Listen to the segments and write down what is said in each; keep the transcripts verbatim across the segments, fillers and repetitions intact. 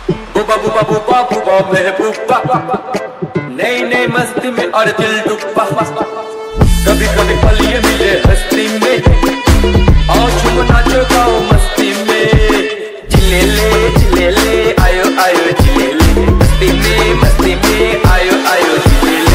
बुबा बुबा बुबा बुबा महबूबा, नई नई मस्ती में और दिल डूबा। कभी कभी पल ये मिले हस्ती में, आओ झूमो नाचो गाओ मस्ती में। चिले ले चिले ले आयो आयो चिले ले, मस्ती में मस्ती में आयो आयो चिले ले।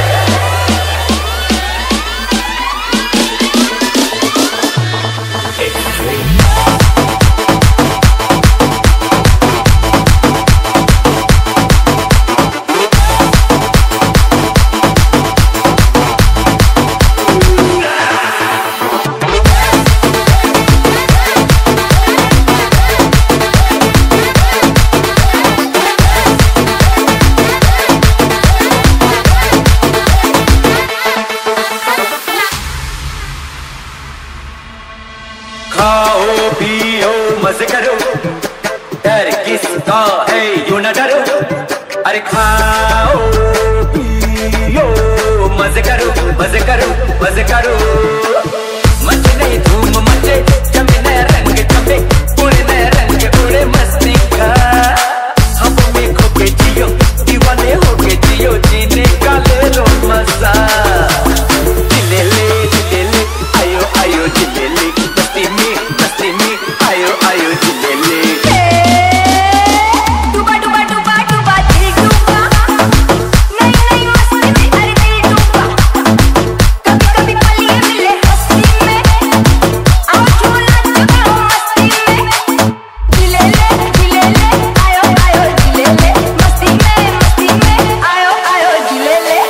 खाओ पियो मजे करो, डर किसका है यूं न डरो। अरे खाओ पियो मजे करो मजे करो मजे करो। मचे नहीं धूम मचे, जमे नया रंग जमे, उड़े नया रंग उड़े मस्ती का। हवा में खो के जियो, दीवाने हो के जियो, जीने का ले लो मजा। जिले ले जिले ले आयो आयो जिले ले, मस्ती में मस्ती में आयो आयो जिले ले। डूबा डूबा डूबा डूबा दिल डूबा, नई नई मस्ती में अरे दिल डूबा। कभी कभी पल ये मिले हस्ती में, आओ झूमो नाचो गाओ मस्ती में। जिले ले जिले ले आयो आयो जिले ले, मस्ती में मस्ती में आयो आयो जिले ले।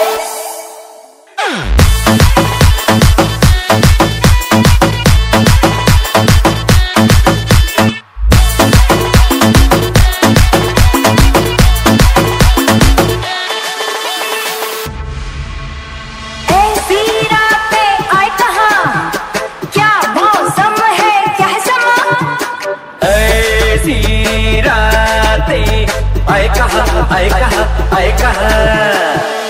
ऐसी रातें आए कहाँ, क्या मौसम है क्या है समा। ऐसी रातें आए कहाँ आए कहाँ आए कहाँ।